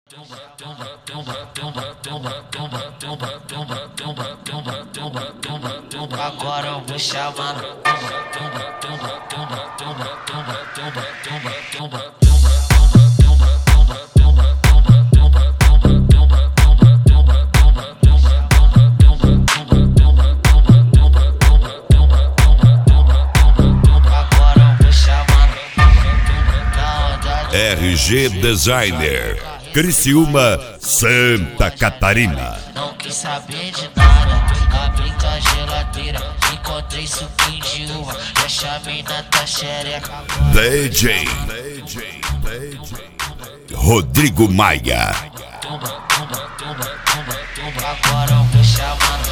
Agora eu vou chamar. RG Designer, Criciúma, Santa Catarina. Não quis saber de nada, abri a geladeira, encontrei suquinho de uva, e a chamina tá xereca. DJ Rodrigo Maia. Agora eu vou chamar.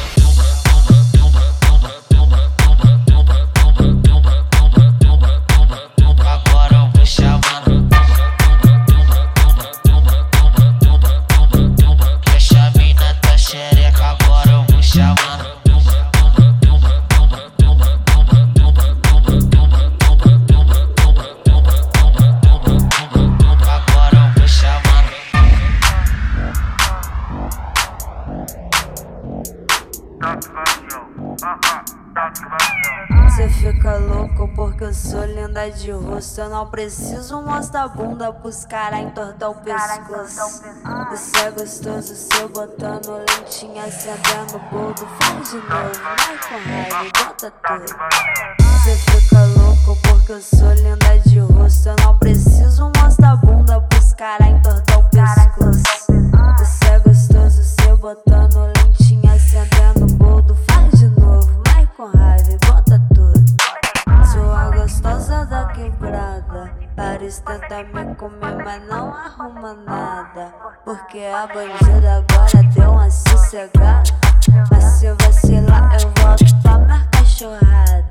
Cê fica louco porque eu sou linda de rosto. Eu não preciso mostrar a bunda pros caras entortar o pescoço. Isso é gostoso, cê botando lentinha, acendendo o boldo. Faz de novo, vai com raiva e bota tudo. Cê fica louco porque eu sou linda de rosto. Eu não preciso mostrar a bunda pros caras entortar o pescoço. Isso é gostoso, cê botando lentinha, acendendo o boldo. Faz de novo, vai com raiva e bota tudo. Sou a gostosa da quebrada. Paris tenta me comer, mas não arruma nada. Porque a bandida agora deu uma sossegada. Mas se vacilar eu volto pra minha cachorrada.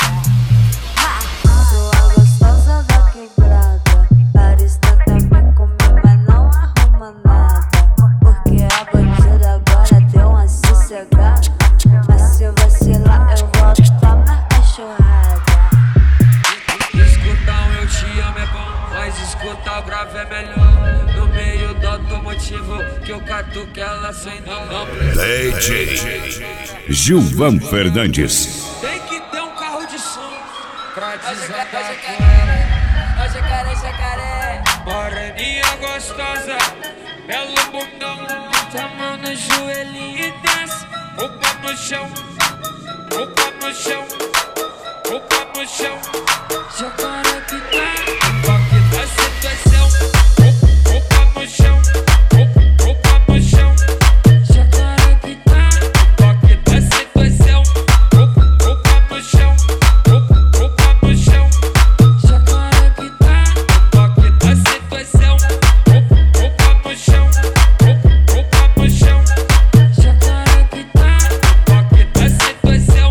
Sou a gostosa da quebrada. Paris tenta me comer, mas não arruma nada. Porque a bandida agora deu uma sossegada. Mas se vacilar eu volto pra minha cachorrada. Escutar eu te amo é bom, mas escutar o grave é melhor. No meio do automotivo que eu catuco ela sem não. DJ Gilvan Fernandes. Tem que ter um carro de som pra desatar com ela. Ó jacaré, jacaré. Moreninha gostosa, belo bundão. Tá mão no joelhinho e desce. O pé no chão, o pé no chão, o pé no chão. Jacaré que tá, toque da situação. O pé no chão, o pé no chão. Jacaré que tá, toque da situação. O pé no chão, o pé no chão. Jacaré que tá, toque da situação. O pé no chão, o pé no chão. Jacaré que tá, toque da situação.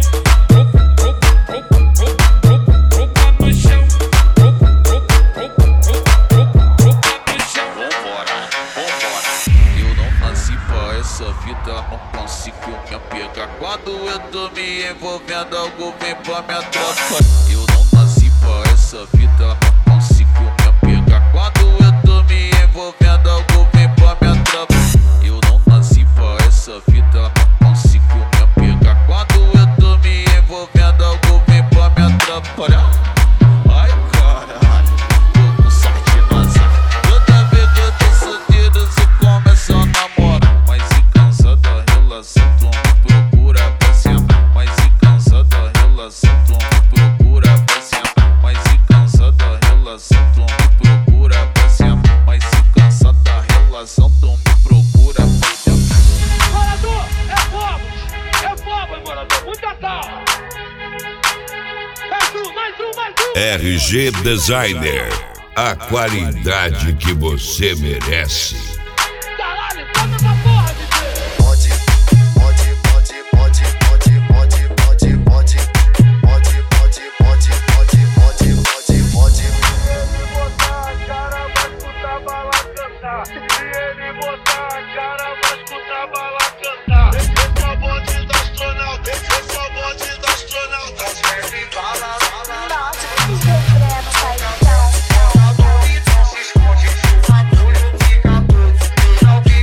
Não consigo me apegar. Quando eu tô me envolvendo, algo vem pra minha tropa. Eu não nasci pra essa vida, não consigo me apegar. Quando eu tô me envolvendo, algo vem pra minha tropa. Eu não nasci pra essa vida, não consigo me apegar. Quando eu tô me envolvendo, algo vem pra minha tropa. Olha, ai caralho, tô com sorte no azar. Toda vez que eu tô solteiro, se começa a namorar. Mas se cansa da relação, tu me procura pra se amar. Mas se cansa da relação, tu me procura pra se amar. Mas se cansa da relação, tu me procura pra se amar. Mas se cansa da relação, tu me procura pra se amar. Morador, é pobre, morador, muita calma. Mais um. RG Designer, a qualidade que você merece. Caralho, toca essa porra, DJ. Nossa, que secreto, paixão.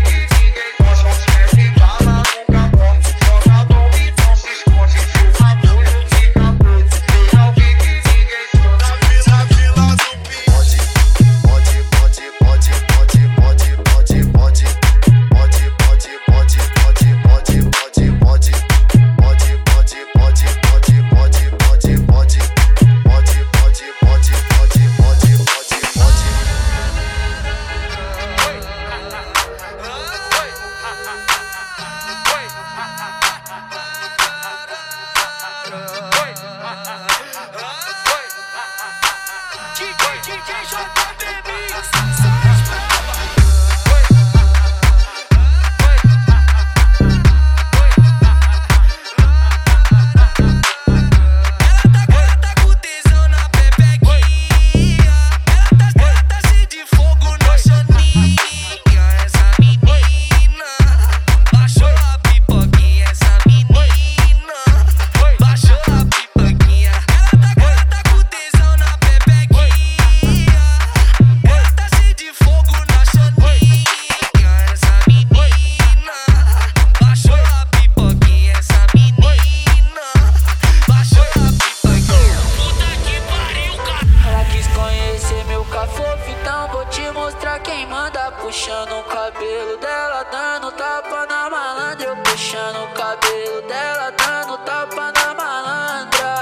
puxando o cabelo dela, dando tapa na malandra. Eu puxando o cabelo dela, dando tapa na malandra.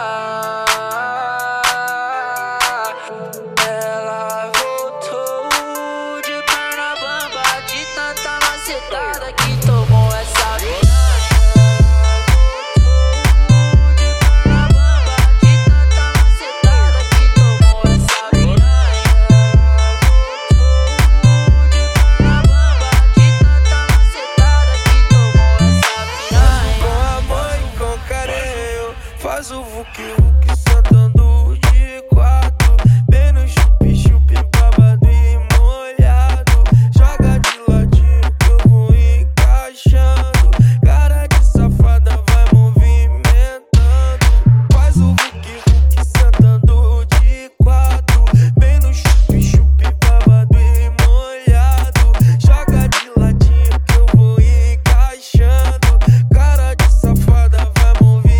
Ela voltou de perna bamba, de tanta macetada que tomou essa piranha. Faz o vuki-vuki sentando de quatro, bem no chupi-chupi, babado e molhado. Joga de ladinho que eu vou encaixando, cara de safada vai movimentando. Faz o vuki-vuki sentando de quatro, bem no chupi-chupi, babado e molhado. Joga de ladinho que eu vou encaixando, cara de safada vai movimentando.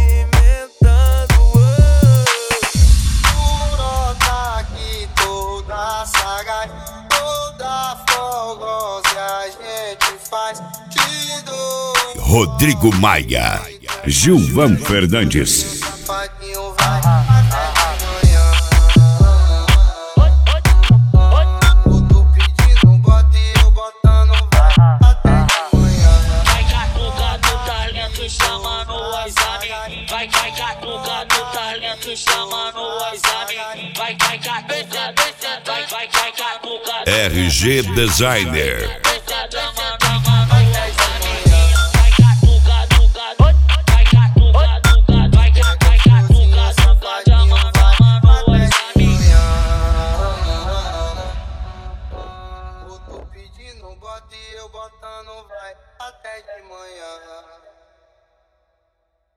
Toda fogosa a gente faz te dou. Rodrigo Maia, Gilvan Fernandes. Safadinho vai até de manhã. Eu tô pedindo bota e eu botando vai até de manhã. Vai catuca do talento, chama no WhatsApp. Vai catuca do talento, chama no WhatsApp. Vai catuca, vai catuca. RG Designer. Eu tô pedindo bota e eu botando vai até de manhã.